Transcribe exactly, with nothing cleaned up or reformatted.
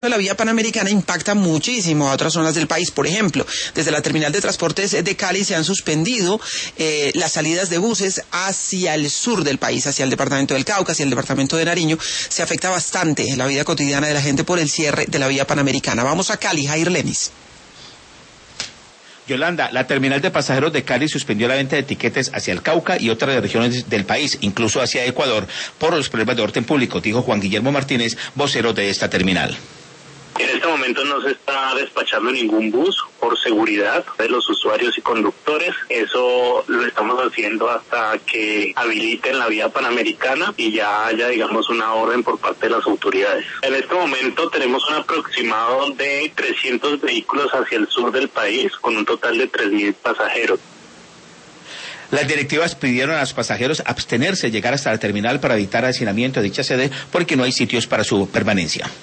La vía panamericana impacta muchísimo a otras zonas del país. Por ejemplo, desde la terminal de transportes de Cali se han suspendido eh, las salidas de buses hacia el sur del país, hacia el departamento del Cauca, hacia el departamento de Nariño. Se afecta bastante la vida cotidiana de la gente por el cierre de la vía panamericana. Vamos a Cali, Jair Lenis. Yolanda, la terminal de pasajeros de Cali suspendió la venta de tiquetes hacia el Cauca y otras regiones del país, incluso hacia Ecuador, por los problemas de orden público, dijo Juan Guillermo Martínez, vocero de esta terminal. En este momento no se está despachando ningún bus por seguridad de los usuarios y conductores. Eso lo estamos haciendo hasta que habiliten la vía panamericana y ya haya, digamos, una orden por parte de las autoridades. En este momento tenemos un aproximado de trescientos vehículos hacia el sur del país, con un total de tres mil pasajeros. Las directivas pidieron a los pasajeros abstenerse de llegar hasta la terminal para evitar hacinamiento de dicha sede porque no hay sitios para su permanencia.